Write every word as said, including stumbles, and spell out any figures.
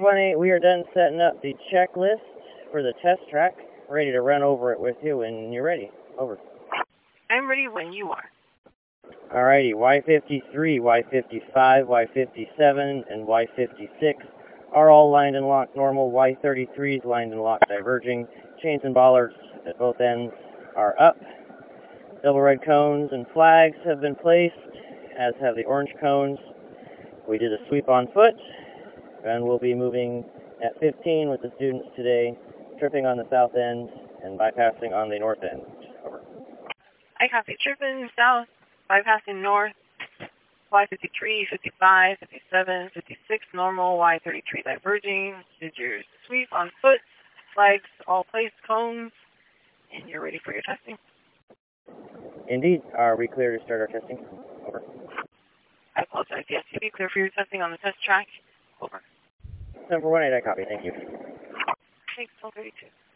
one eight, we are done setting up the checklist for the test track. Ready to run over it with you when you're ready. Over. I'm ready when you are. Alrighty, Y fifty-three, Y fifty-five, Y fifty-seven, and Y fifty-six are all lined and locked normal. Y thirty-three is lined and locked diverging. Chains and bollards at both ends are up. Double red cones and flags have been placed, as have the orange cones. We did a sweep on foot, and we'll be moving at fifteen with the students today, tripping on the south end and bypassing on the north end. Over. I copy. Tripping south, bypassing north. Y fifty-three, fifty-five, fifty-seven, fifty-six normal, Y thirty-three diverging. Did your sweep on foot, flags all placed, cones, and you're ready for your testing? Indeed. Are we clear to start our testing? Over. I apologize. Yes, you be clear for your testing on the test track. Over. seven four one eight, I copy. Thank you. Thanks, twelve thirty-two.